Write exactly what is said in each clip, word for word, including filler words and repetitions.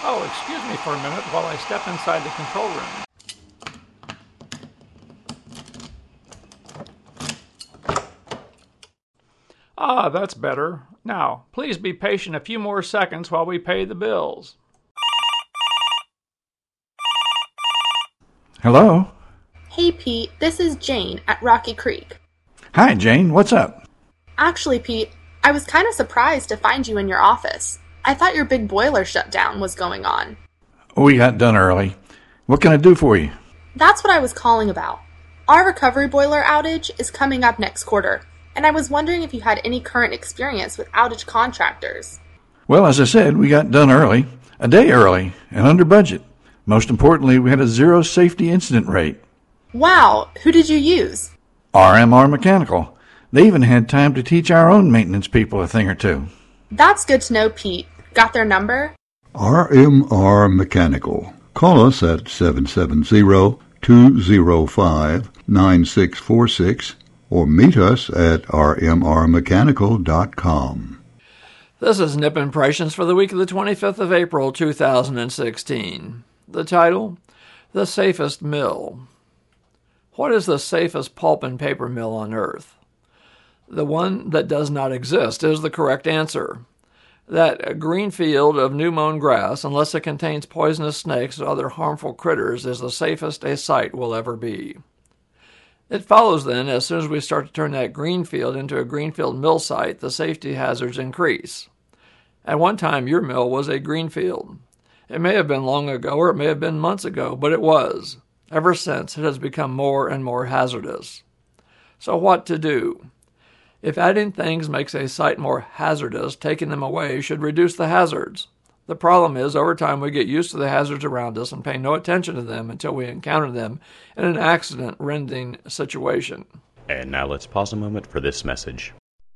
Oh, excuse me for a minute while I step inside the control room. Ah, that's better. Now, please be patient a few more seconds while we pay the bills. Hello? Hey, Pete, this is Jane at Rocky Creek. Hi, Jane. What's up? Actually, Pete, I was kind of surprised to find you in your office. I thought your big boiler shutdown was going on. We got done early. What can I do for you? That's what I was calling about. Our recovery boiler outage is coming up next quarter, and I was wondering if you had any current experience with outage contractors. Well, as I said, we got done early, a day early, and under budget. Most importantly, we had a zero safety incident rate. Wow, who did you use? R M R Mechanical. They even had time to teach our own maintenance people a thing or two. That's good to know, Pete. Got their number? R M R Mechanical. Call us at seven seven zero, two zero five, nine six four six or meet us at r m r mechanical dot com. This is Nip Impressions for the week of the twenty-fifth of April, two thousand sixteen. The title, The Safest Mill. What is the safest pulp and paper mill on earth? The one that does not exist is the correct answer. That green field of new-mown grass, unless it contains poisonous snakes or other harmful critters, is the safest a site will ever be. It follows then, as soon as we start to turn that green field into a greenfield mill site, the safety hazards increase. At one time, your mill was a green field. It may have been long ago, or it may have been months ago, but it was. Ever since, it has become more and more hazardous. So what to do? If adding things makes a site more hazardous, taking them away should reduce the hazards. The problem is, over time we get used to the hazards around us and pay no attention to them until we encounter them in an accident-rending situation. And now let's pause a moment for this message.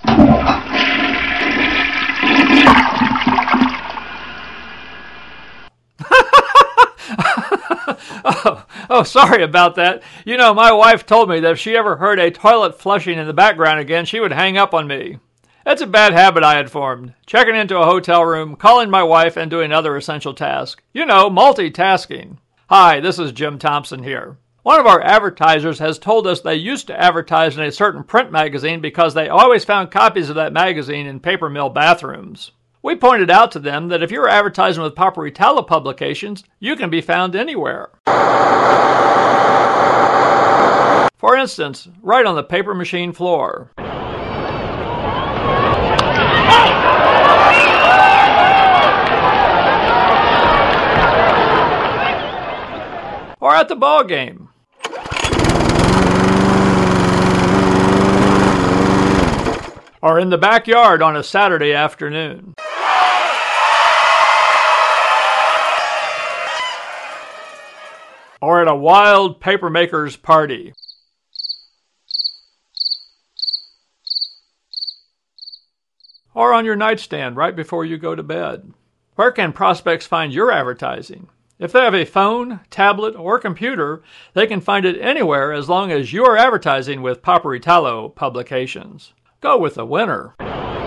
oh, oh, sorry about that. You know, my wife told me that if she ever heard a toilet flushing in the background again, she would hang up on me. That's a bad habit I had formed. Checking into a hotel room, calling my wife, and doing other essential tasks. You know, multitasking. Hi, this is Jim Thompson here. One of our advertisers has told us they used to advertise in a certain print magazine because they always found copies of that magazine in paper mill bathrooms. We pointed out to them that if you're advertising with Paperitalo publications, you can be found anywhere. For instance, right on the paper machine floor. Or at the ball game. Or in the backyard on a Saturday afternoon. Or at a wild papermaker's party. Or on your nightstand right before you go to bed. Where can prospects find your advertising? If they have a phone, tablet, or computer, they can find it anywhere as long as you are advertising with Paperitalo publications. Go with the winner.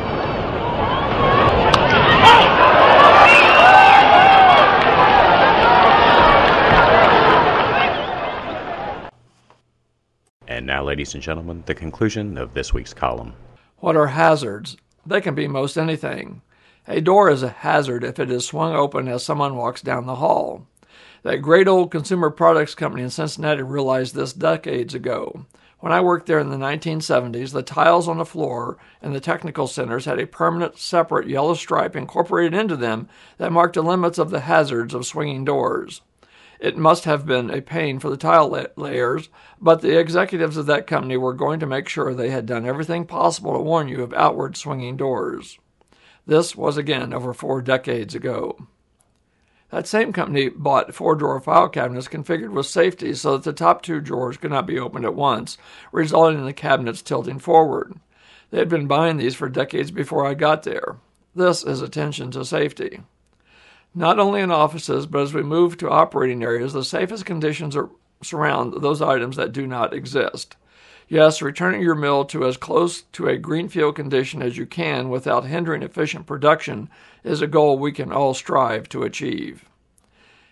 And now, ladies and gentlemen, the conclusion of this week's column. What are hazards? They can be most anything. A door is a hazard if it is swung open as someone walks down the hall. That great old consumer products company in Cincinnati realized this decades ago. When I worked there in the nineteen seventies, the tiles on the floor in the technical centers had a permanent, separate yellow stripe incorporated into them that marked the limits of the hazards of swinging doors. It must have been a pain for the tile la- layers, but the executives of that company were going to make sure they had done everything possible to warn you of outward swinging doors. This was again over four decades ago. That same company bought four-drawer file cabinets configured with safety so that the top two drawers could not be opened at once, resulting in the cabinets tilting forward. They had been buying these for decades before I got there. This is attention to safety. Not only in offices, but as we move to operating areas, the safest conditions are, surround those items that do not exist. Yes, returning your mill to as close to a greenfield condition as you can without hindering efficient production is a goal we can all strive to achieve.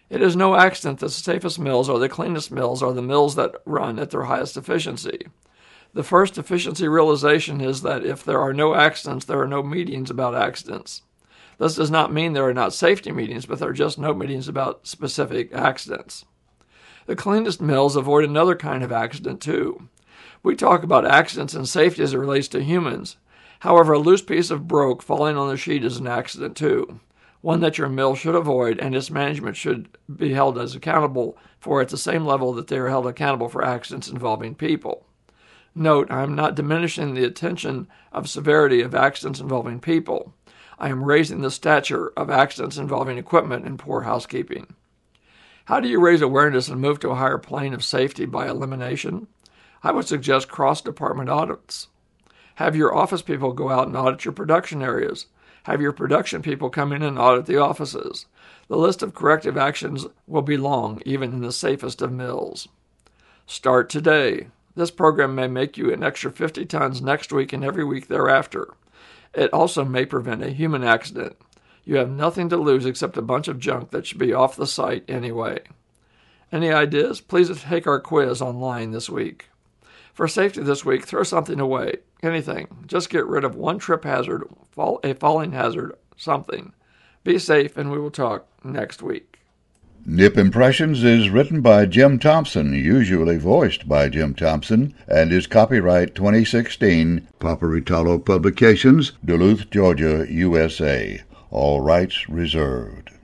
It is no accident that the safest mills or the cleanest mills are the mills that run at their highest efficiency. The first efficiency realization is that if there are no accidents, there are no meetings about accidents. This does not mean there are not safety meetings, but there are just no meetings about specific accidents. The cleanest mills avoid another kind of accident, too. We talk about accidents and safety as it relates to humans. However, a loose piece of broke falling on the sheet is an accident, too, one that your mill should avoid, and its management should be held as accountable for at the same level that they are held accountable for accidents involving people. Note, I am not diminishing the attention of severity of accidents involving people. I am raising the stature of accidents involving equipment and poor housekeeping. How do you raise awareness and move to a higher plane of safety by elimination? I would suggest cross-department audits. Have your office people go out and audit your production areas. Have your production people come in and audit the offices. The list of corrective actions will be long, even in the safest of mills. Start today. This program may make you an extra fifty tons next week and every week thereafter. It also may prevent a human accident. You have nothing to lose except a bunch of junk that should be off the site anyway. Any ideas? Please take our quiz online this week. For safety this week, throw something away. Anything. Just get rid of one trip hazard, fall, a falling hazard, something. Be safe, and we will talk next week. Nip Impressions is written by Jim Thompson, usually voiced by Jim Thompson, and is copyright twenty sixteen, Paparitalo Publications, Duluth, Georgia, U S A. All rights reserved.